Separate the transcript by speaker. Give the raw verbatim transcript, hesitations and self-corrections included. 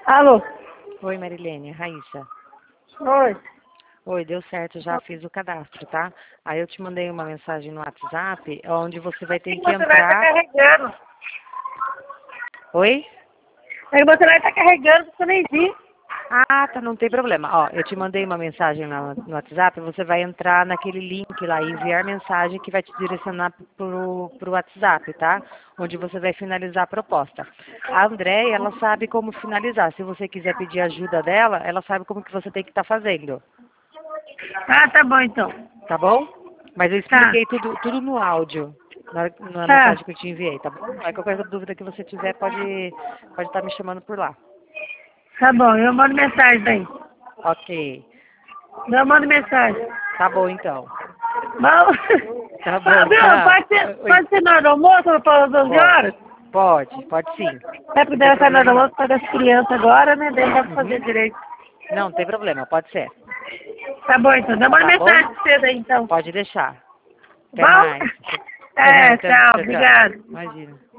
Speaker 1: Alô?
Speaker 2: Oi, Marilene, Raíssa.
Speaker 1: Oi.
Speaker 2: Oi, deu certo, já fiz o cadastro, tá? Aí eu te mandei uma mensagem no WhatsApp, onde você vai ter
Speaker 1: O
Speaker 2: que
Speaker 1: meu celular tá
Speaker 2: entrar...
Speaker 1: carregando.
Speaker 2: Oi?
Speaker 1: Aí o meu celular tá carregando, você nem vi.
Speaker 2: Ah, tá, não tem problema. Ó, eu te mandei uma mensagem no, no WhatsApp, você vai entrar naquele link lá e enviar mensagem que vai te direcionar pro, pro WhatsApp, tá? Onde você vai finalizar a proposta. A Andréia, ela sabe como finalizar. Se você quiser pedir ajuda dela, ela sabe como que você tem que estar fazendo.
Speaker 1: Ah, tá bom então.
Speaker 2: Tá bom? Mas eu
Speaker 1: Tá.
Speaker 2: expliquei tudo, tudo no áudio, na, na
Speaker 1: Tá.
Speaker 2: mensagem que eu te enviei, tá bom? Aí qualquer dúvida que você tiver, pode pode estar me chamando por lá.
Speaker 1: Tá bom, eu mando mensagem daí.
Speaker 2: Ok.
Speaker 1: Eu mando mensagem.
Speaker 2: Tá bom, então.
Speaker 1: Bom?
Speaker 2: Tá
Speaker 1: Ah,
Speaker 2: bom,
Speaker 1: viu?
Speaker 2: tchau.
Speaker 1: Pode ser,
Speaker 2: Oi.
Speaker 1: pode ser na hora do almoço para as onze
Speaker 2: Pode.
Speaker 1: horas?
Speaker 2: Pode, pode sim.
Speaker 1: É porque
Speaker 2: Não tem
Speaker 1: deve estar na hora do
Speaker 2: problema não.
Speaker 1: almoço para das crianças agora, né? Daí dá pra fazer
Speaker 2: Uhum.
Speaker 1: direito.
Speaker 2: Não, não tem problema, pode ser.
Speaker 1: Tá bom então. Eu mando
Speaker 2: Tá bom?
Speaker 1: mensagem pra vocês aí então.
Speaker 2: Pode deixar. Até
Speaker 1: Bom?
Speaker 2: mais.
Speaker 1: É,
Speaker 2: Até,
Speaker 1: tchau.
Speaker 2: tchau, tchau.
Speaker 1: Obrigado.
Speaker 2: Imagina.